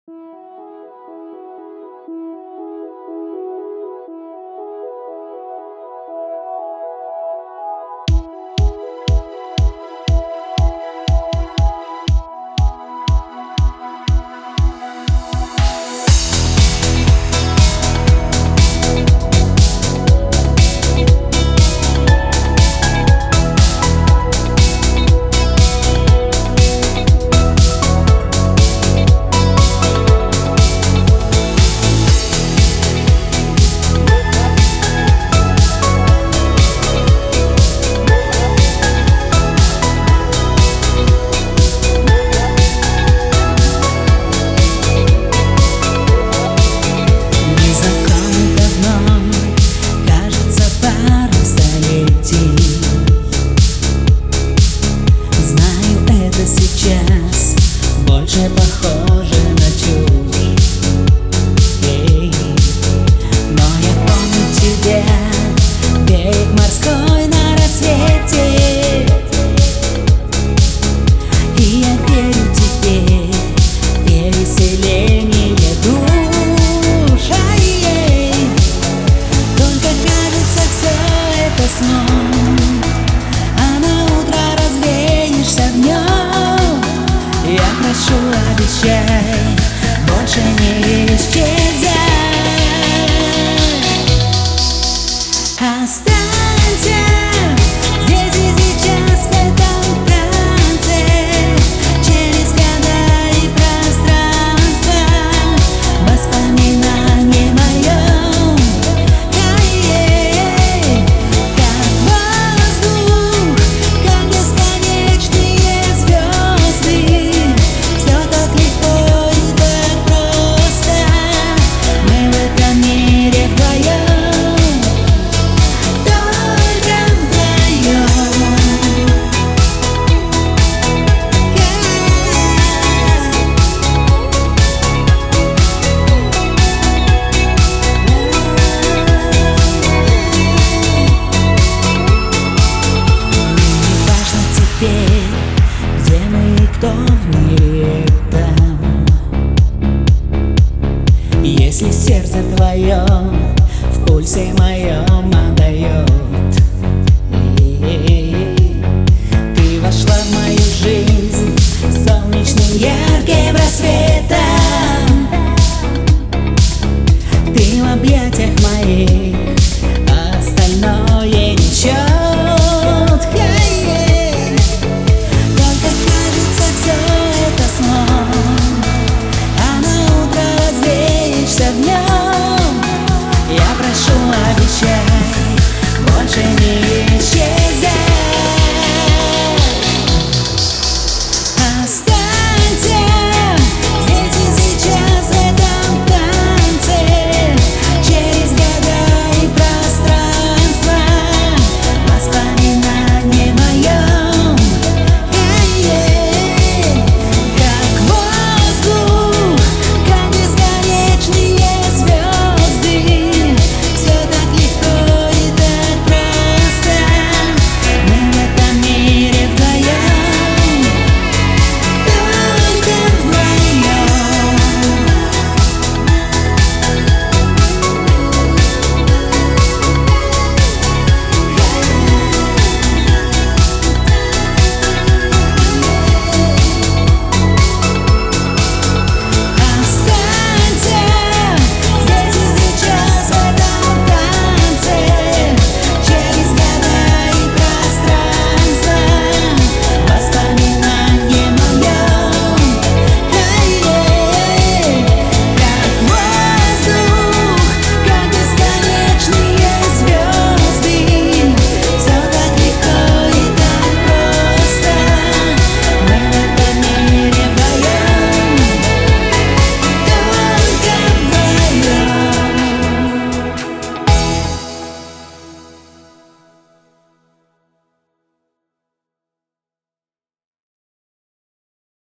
Больше похоже на чушь. Но я помню тебя, берег морской на рассвете. И я верю теперь в веселение душ. Только кажется все это сном, а на утро развеешься в нем. Я прошу, обещай, больше не исчезай. Останься здесь и сейчас, в этом танце, через года и пространство, воспоминание моем. Как воздух, как бесконечные звезды. Все так легко и так просто, мы в этом мире вдвоем, только вдвоем. Неважно теперь, где мы и кто в мире там, если сердце твое в пульсе моем отдает. Ты вошла в мою жизнь солнечным ярким рассветом.